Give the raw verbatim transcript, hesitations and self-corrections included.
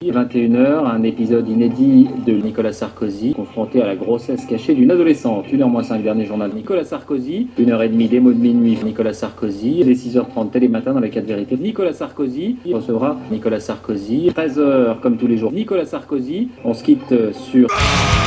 vingt et une heures, un épisode inédit de Nicolas Sarkozy, confronté à la grossesse cachée d'une adolescente. une heure moins cinq, dernier journal de Nicolas Sarkozy. une heure trente, des mots de minuit, Nicolas Sarkozy. Dès six heures trente, Télématin dans les quatre vérités. Nicolas Sarkozy il recevra Nicolas Sarkozy. treize heures, comme tous les jours, Nicolas Sarkozy. On se quitte sur...